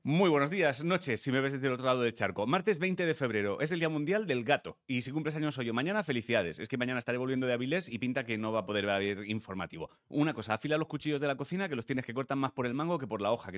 Muy buenos días, noches, si me ves desde el otro lado del charco. Martes 20 de febrero, es el Día Mundial del Gato. Y si cumples años hoy o mañana, felicidades. Es que mañana estaré volviendo de Avilés y pinta que no va a poder haber informativo. Una cosa, afila los cuchillos de la cocina, que los tienes que cortar más por el mango que por la hoja, que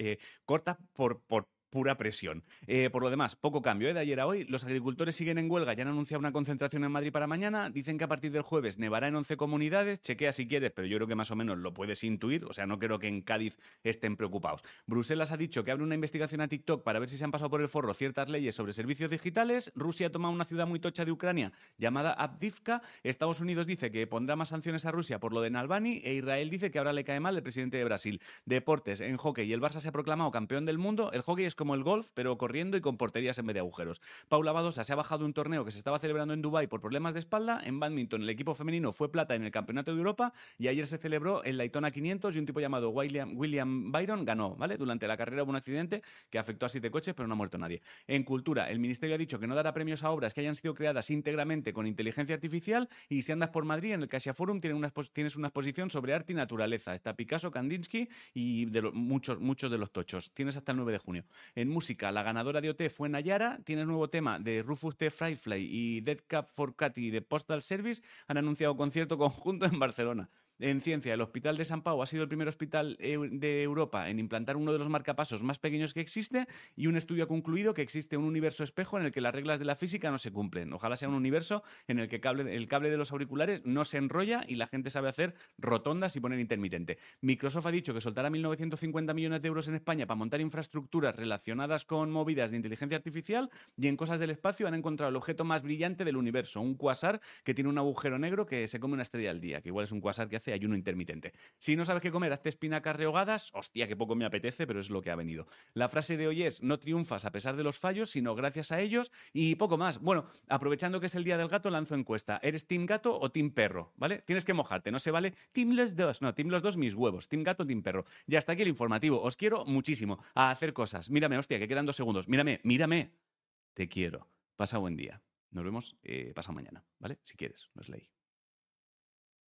cortas por pura presión. Por lo demás, poco cambio, ¿eh? De ayer a hoy. Los agricultores siguen en huelga, ya han anunciado una concentración en Madrid para mañana. Dicen que a partir del jueves nevará en 11 comunidades. Chequea si quieres, pero yo creo que más o menos lo puedes intuir. O sea, no creo que en Cádiz estén preocupados. Bruselas ha dicho que abre una investigación a TikTok para ver si se han pasado por el forro ciertas leyes sobre servicios digitales. Rusia toma una ciudad muy tocha de Ucrania llamada Avdiivka. Estados Unidos dice que pondrá más sanciones a Rusia por lo de Navalny e Israel dice que ahora le cae mal el presidente de Brasil. Deportes, en hockey, el Barça se ha proclamado campeón del mundo. El hockey es como el golf, pero corriendo y con porterías en vez de agujeros. Paula Badosa se ha bajado un torneo que se estaba celebrando en Dubái por problemas de espalda. En bádminton, el equipo femenino fue plata en el Campeonato de Europa y ayer se celebró el Daytona 500 y un tipo llamado William Byron ganó, ¿vale? Durante la carrera hubo un accidente que afectó a 7 coches, pero no ha muerto nadie. En cultura, el Ministerio ha dicho que no dará premios a obras que hayan sido creadas íntegramente con inteligencia artificial y si andas por Madrid, en el Caixa Forum tienes una exposición sobre arte y naturaleza. Está Picasso, Kandinsky y muchos de los tochos. Tienes hasta el 9 de junio. En música, la ganadora de OT fue Nayara. Tienes nuevo tema de Rufus T. Fryfly y Dead Cap for Cathy de Postal Service. Han anunciado concierto conjunto en Barcelona. En ciencia, el Hospital de San Pau ha sido el primer hospital de Europa en implantar uno de los marcapasos más pequeños que existe y un estudio ha concluido que existe un universo espejo en el que las reglas de la física no se cumplen. Ojalá sea un universo en el que el cable de los auriculares no se enrolla y la gente sabe hacer rotondas y poner intermitente. Microsoft ha dicho que soltará 1.950 millones de euros en España para montar infraestructuras relacionadas con movidas de inteligencia artificial y en cosas del espacio han encontrado el objeto más brillante del universo, un cuasar que tiene un agujero negro que se come una estrella al día, que igual es un cuasar que hace ayuno intermitente. Si no sabes qué comer, hazte espinacas rehogadas. Hostia, que poco me apetece, pero es lo que ha venido. La frase de hoy es: no triunfas a pesar de los fallos, sino gracias a ellos y poco más. Bueno, aprovechando que es el día del gato, lanzo encuesta. ¿Eres team gato o team perro? ¿Vale? Tienes que mojarte, no se vale team los dos. No, team los dos mis huevos. Team gato, team perro. Ya está aquí el informativo. Os quiero muchísimo a hacer cosas. Mírame, hostia, que quedan 2 segundos. Mírame. Te quiero. Pasa buen día. Nos vemos pasado mañana, ¿vale? Si quieres, no es ley.